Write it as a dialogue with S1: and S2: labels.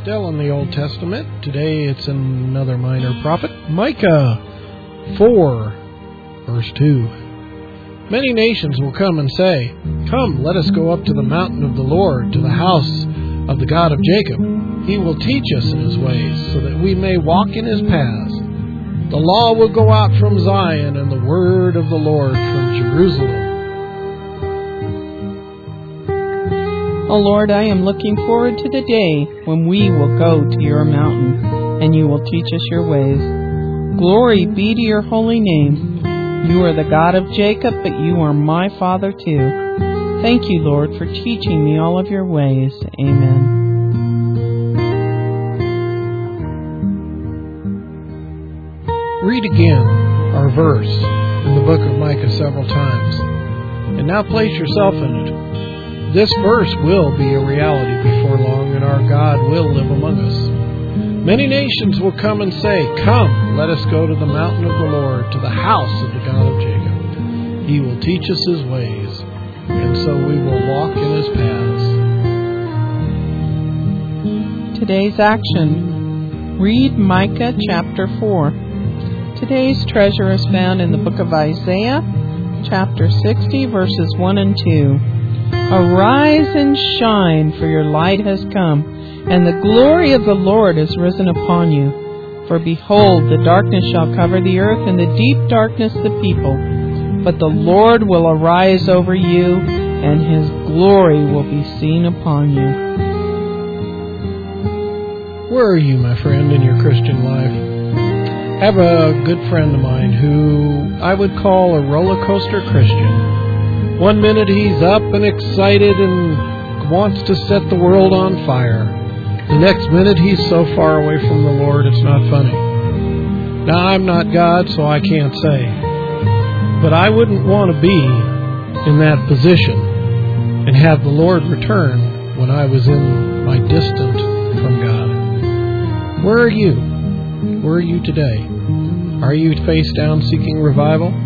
S1: Still in the Old Testament. Today it's another minor prophet. Micah 4, verse 2. Many nations will come and say, "Come, let us go up to the mountain of the Lord, to the house of the God of Jacob. He will teach us in his ways, so that we may walk in his paths. The law will go out from Zion, and the word of the Lord from Jerusalem."
S2: O Lord, I am looking forward to the day when we will go to your mountain, and you will teach us your ways. Glory be to your holy name. You are the God of Jacob, but you are my Father too. Thank you, Lord, for teaching me all of your ways. Amen.
S1: Read again our verse in the book of Micah several times, and now place yourself in it. This verse will be a reality before long, and our God will live among us. Many nations will come and say, "Come, let us go to the mountain of the Lord, to the house of the God of Jacob. He will teach us his ways, and so we will walk in his paths."
S2: Today's action. Read Micah chapter 4. Today's treasure is found in the book of Isaiah, chapter 60, verses 1 and 2. Arise and shine, for your light has come, and the glory of the Lord is risen upon you. For behold, the darkness shall cover the earth, and the deep darkness the people. But the Lord will arise over you, and his glory will be seen upon you.
S1: Where are you, my friend, in your Christian life? I have a good friend of mine who I would call a roller coaster Christian. One minute he's up and excited and wants to set the world on fire. The next minute he's so far away from the Lord it's not funny. Now, I'm not God, so I can't say. But I wouldn't want to be in that position and have the Lord return when I was in my distant from God. Where are you? Where are you today? Are you face down seeking revival?